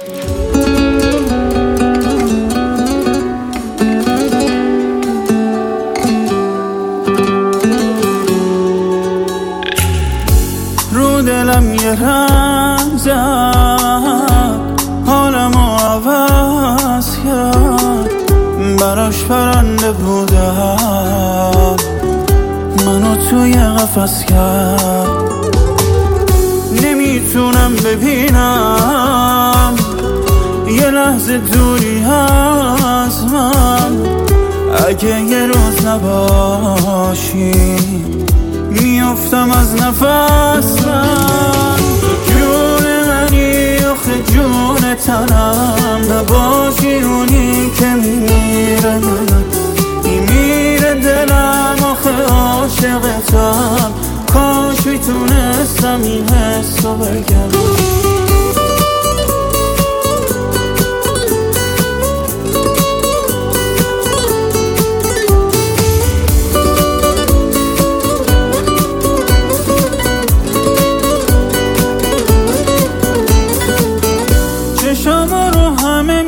رو دلم یه رنگ زد، حالمو عوض کرد، براش پرنده بودم، منو توی قفس کرد. نمیتونم ببینم یه لحظه دوری از من، اگه یه روز نباشی میافتم از نفس. من جون منی آخه جون تنم، نباشی اونی که میمیره من، میمیره دلم آخه عاشقتم. کاش میتونستم این حسو بگم. چشامو رو همه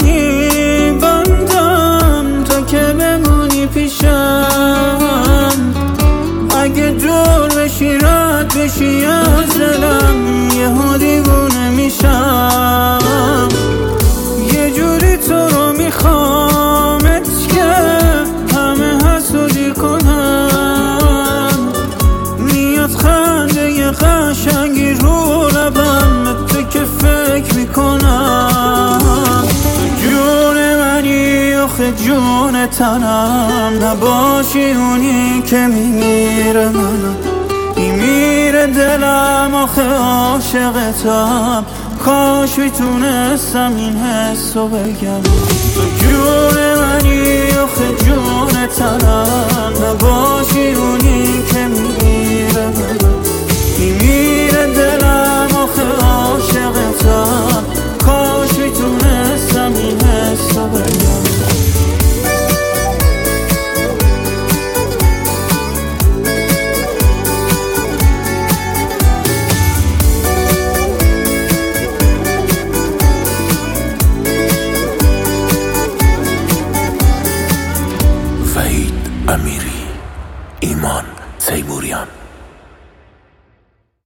میبندم تا که بمونی پیشم، اگه دور بشی رد بشی از دلم یهو دیوونه میشم. یه جوری تو رو میخوامت که همه حسودی کنم، میاد خنده یه قشنگی رو لبم تو که فکر میکنم. جون منی آخه جون تنم، نباشی اونی که میمیره منم، میمیره دلم آخه عاشقتم. کاش میتونستم این حسو بگم. جون منی آخه جون تنم، نباشی اونی که میمیره